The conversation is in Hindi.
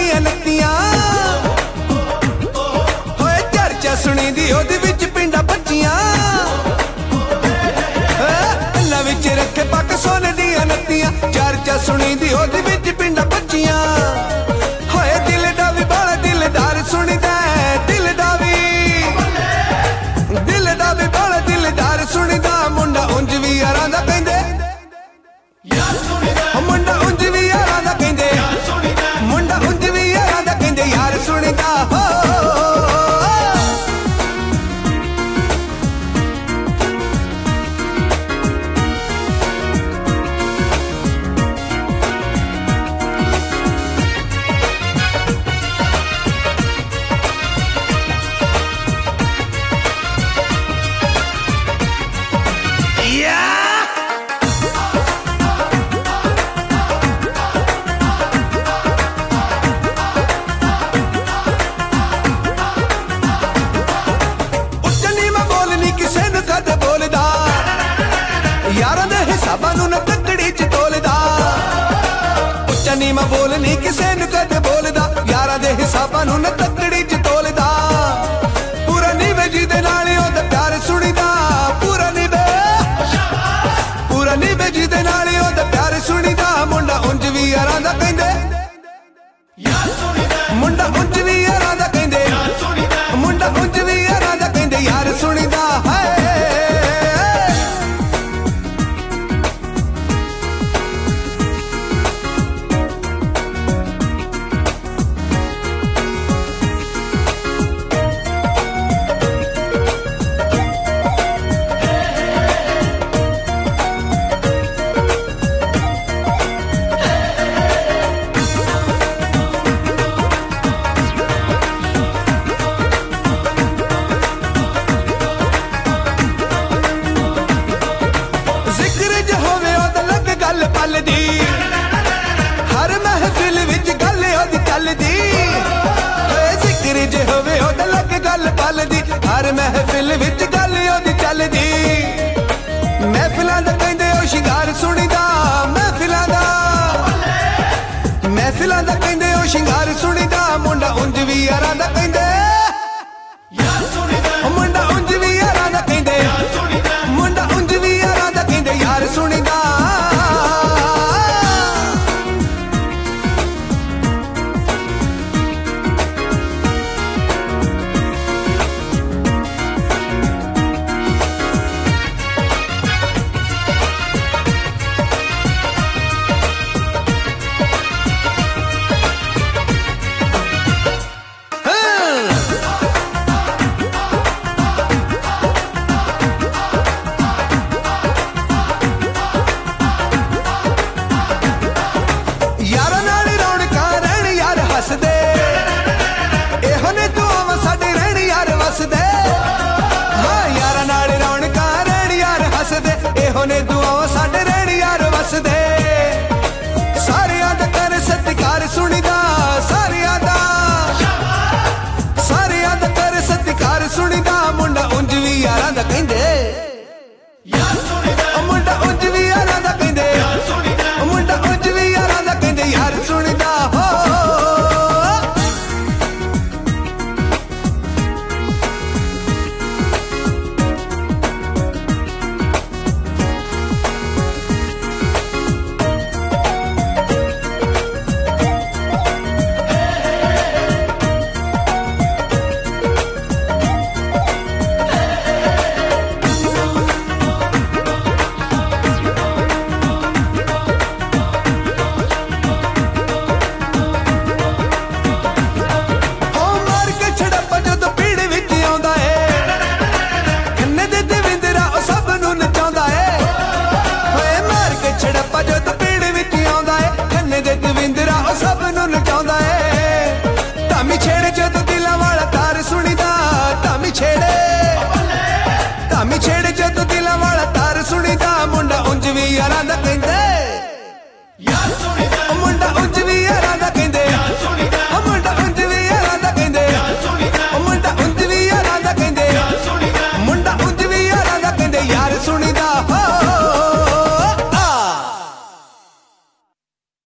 ਦੀਆਂ ਨੱਤੀਆਂ ਹੋਏ ਚਰਚਾ ਸੁਣੀ ਦੀ ਉਹਦੇ ਵਿੱਚ ਪਿੰਡਾਂ ਬੱਚੀਆਂ ਅੱਲਾ ਵਿੱਚ ਰੱਖੇ ਪੱਕ ਸੋਨੇ ਦੀਆਂ ਨੱਤੀਆਂ ਚਰਚਾ ਸੁਣੀ ਦੀ ਉਹਦੇ ਵਿੱਚ ਪਿੰਡਾਂ ਬੱਚੀਆਂ ਹੋਏ ਦਿਲ ਦਾ ਵੀ ਬੜਾ ਦਿਲਦਾਰ ਸੁਣਦਾ ਦਿਲ ਦਾ ਵੀ ਬੜਾ ਦਿਲਦਾਰ ਸੁਣਦਾ ਮੁੰਡਾ ਉਂਝ ਵੀ ਯਾਰਾਂ ਦਾ ਕਹਿੰਦੇ ਯਾਰ ਸੁਣਦਾ ਮੁੰਡਾ ਉਂਝ ਵੀ ਯਾਰਾਂ ਦਾ ਕਹਿੰਦੇ ਮੁੰਡਾ ਉਂਝ ਵੀ ਯਾਰਾਂ ਦਾ ਕਹਿੰਦੇ ਯਾਰ ਸੁਣਦਾ ਹੋ यारां दे हिसाबां नूं ना तकड़ी च तोलदा उच्चा नीवां बोल नहीं किसे नूं कदे बोलदा यारां दे हिसाबां नूं ना तकड़ी च तोलदा पूरा नीवे जी दे नाल ओहदा प्यार सुणीदा पूरा नीवे जी दे नाल ओहदा प्यार सुणीदा मुंडा उंज भी यारां दा कहंदे यार सुणीदा मुंडा उंज भी यारां दा कहंदे यार सुणीदा मुंडा उंज भी यारां दा कहंदे यार सुणीदा हाय हर महफिल विच गल ओदी चलदी जिक्र जे होवे ओदा लग गल पलदी हर महफिल विच गल ओदी चलदी महफिलां दा कहंदे ओ शिंगार सुणीदा महफिलां दा कहंदे ओ शिंगार सुणीदा मुंडा उंज भी यारां दा कहंदे यार सुणीदा मुंडा उंज भी यारां दा कहंदे यार सुणीदा मुंडा उंज भी यारां दा कहंदे यार सुणीदा होने दुआओं साडे रहण यार वसदे सारियां दा कर सत्कार सुणीदा सारियां दा कर सत्कार सुणीदा मुंडा उंज भी यारां दा कहंदे